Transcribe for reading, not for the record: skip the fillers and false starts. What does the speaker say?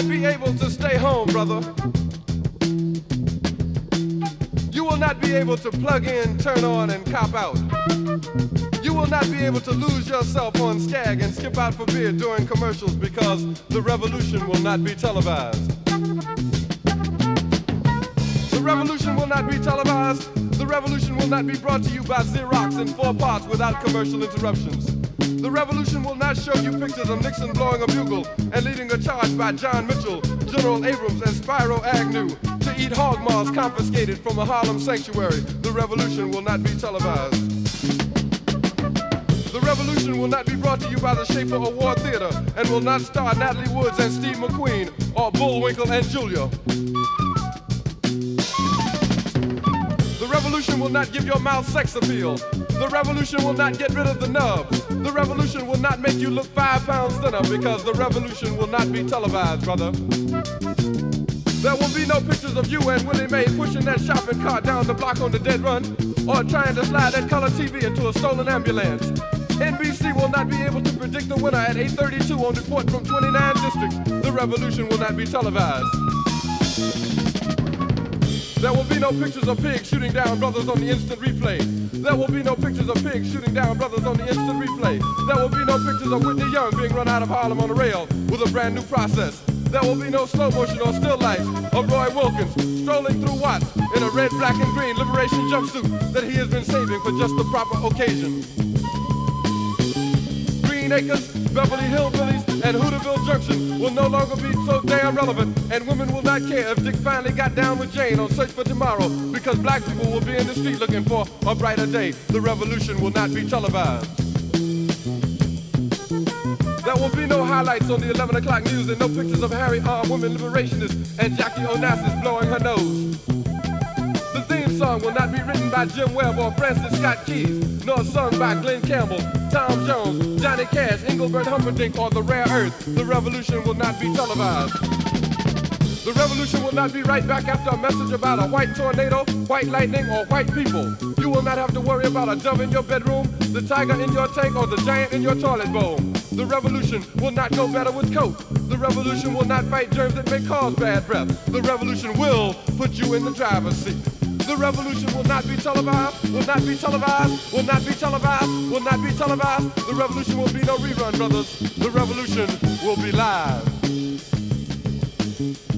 not be able to stay home, brother. You will not be able to plug in, turn on, and cop out. You will not be able to lose yourself on Skag and skip out for beer during commercials because the revolution will not be televised. The revolution will not be televised. The revolution will not be brought to you by Xerox in 4 parts without commercial interruptions. The revolution will not show you pictures of Nixon blowing a bugle and leading a charge by John Mitchell, General Abrams, and Spyro Agnew to eat hog maws confiscated from a Harlem sanctuary. The revolution will not be televised. The revolution will not be brought to you by the Schaefer Award Theater and will not star Natalie Woods and Steve McQueen or Bullwinkle and Julia. The revolution will not give your mouth sex appeal. The revolution will not get rid of the nubs. The revolution will not make you look 5 pounds thinner because the revolution will not be televised, brother. There will be no pictures of you and Willie Mae pushing that shopping cart down the block on the dead run or trying to slide that color TV into a stolen ambulance. NBC will not be able to predict the winner at 8:32 on report from 29 districts. The revolution will not be televised. There will be no pictures of pigs shooting down brothers on the instant replay. There will be no pictures of pigs shooting down brothers on the instant replay. There will be no pictures of Whitney Young being run out of Harlem on a rail with a brand new process. There will be no slow motion or still life of Roy Wilkins strolling through Watts in a red, black, and green liberation jumpsuit that he has been saving for just the proper occasion. Green Acres, Beverly Hillbillies, and Hooterville Junction will no longer be so damn relevant, and women will not care if Dick finally got down with Jane on Search for Tomorrow because black people will be in the street looking for a brighter day. The revolution will not be televised. There will be no highlights on the 11 o'clock news and no pictures of Harry armed women liberationists and Jackie Onassis blowing her nose. The theme song will not be written by Jim Webb or Francis Scott Keys, nor sung by Glenn Campbell, Tom Jones, Johnny Cash, Engelbert Humperdinck, or The Rare Earth. The revolution will not be televised. The revolution will not be right back after a message about a white tornado, white lightning, or white people. You will not have to worry about a dove in your bedroom, the tiger in your tank, or the giant in your toilet bowl. The revolution will not go better with coke. The revolution will not fight germs that may cause bad breath. The revolution will put you in the driver's seat. The revolution will not be televised, will not be televised, will not be televised, will not be televised. The revolution will be no rerun, brothers. The revolution will be live.